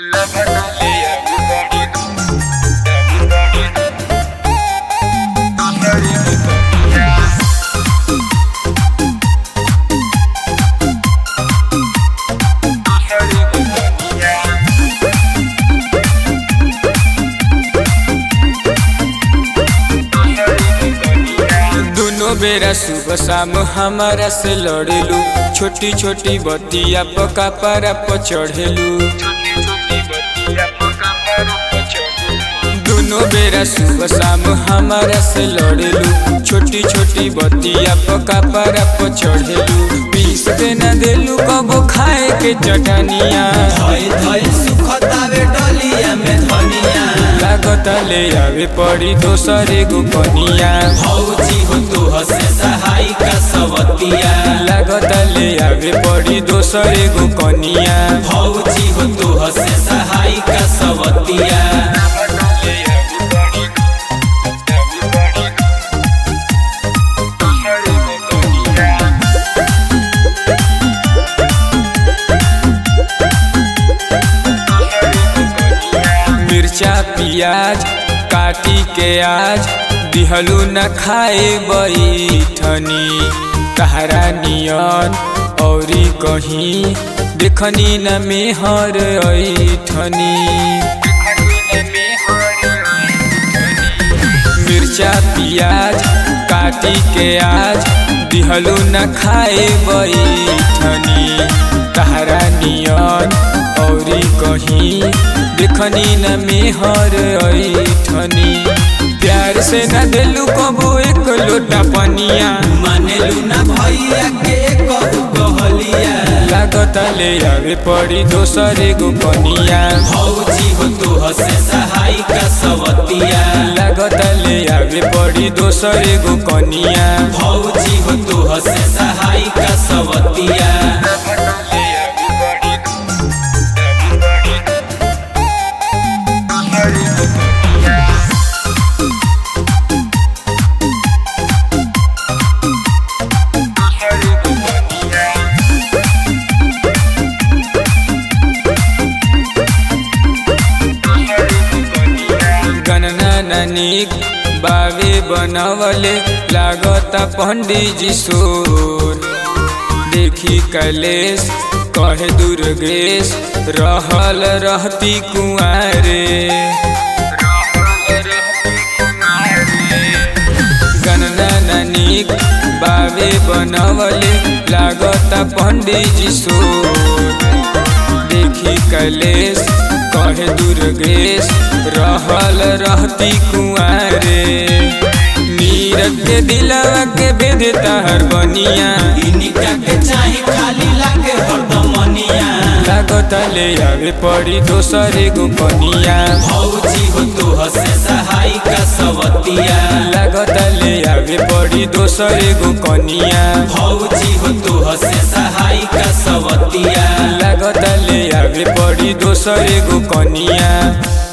दोनों बेरा सुबह शाम हमारा से लड़ेलू, छोटी छोटी बतिया पका पारा पर चढ़ेलू। दोनों बेरा सुबह शाम हमारा से लड़ेलू, छोटी छोटी बतिया पका पारा पर चढ़ेलू। पीस के न देलू कबो खाए के चटनिया, लागता ले आवे पड़ी दोसरे गो कनिया। भौजी हो तो हसे सहाय का सवतिया, लागता ले आवे पड़ी दोसरे गो कनिया। भौजी हो तो हसे सहाय का सवतिया। मिर्चा पियाज काटी के आज दिहलू न खाए बैठनी। कहरा नियन औरी कहीं देखनी न मेहर ऐठनी। मिर्चा पियाज काटी के आज दिहलू न खाए बैठनी। कहरा नियन औरी कहीं देखनी न मेहर ऐठनी। प्यार से न देलू कबो एक लोटा पनिया, मानेलू ना भैया के कहलिया। लागता ले आवे पड़ी दोसरे गो कनिया। भौजी हो तो हसे सहाय का सवतिया, लागता ले आवे पड़ी दोसरे गो कनिया। भौजी हो तो हसे सहाय का सवतिया। निक बावे बनवले लागता पंडित जी सोर। देखी कलेश कहे दुर्गेश रहल रहती कुआरे। गणना निक बावे बनवले लागता पंडित जी सोर। देखी कलेश कहे दुर्गेश रहल रहती कुआरे। नीरज के दिलवा के बेदता हर बनिया, इनका के चाहे खाली लागे हरदमनिया। लागता ले आवे पड़ी दोसरे गो कनिया। भौजी हो तो हसे सहाय का सवतिया, लागता ले आवे पड़ी दोसरे गो कनिया। भौजी हो तो हसे सहाय का सवतिया, लागता ले आवे पड़ी दोसरे गो कनिया।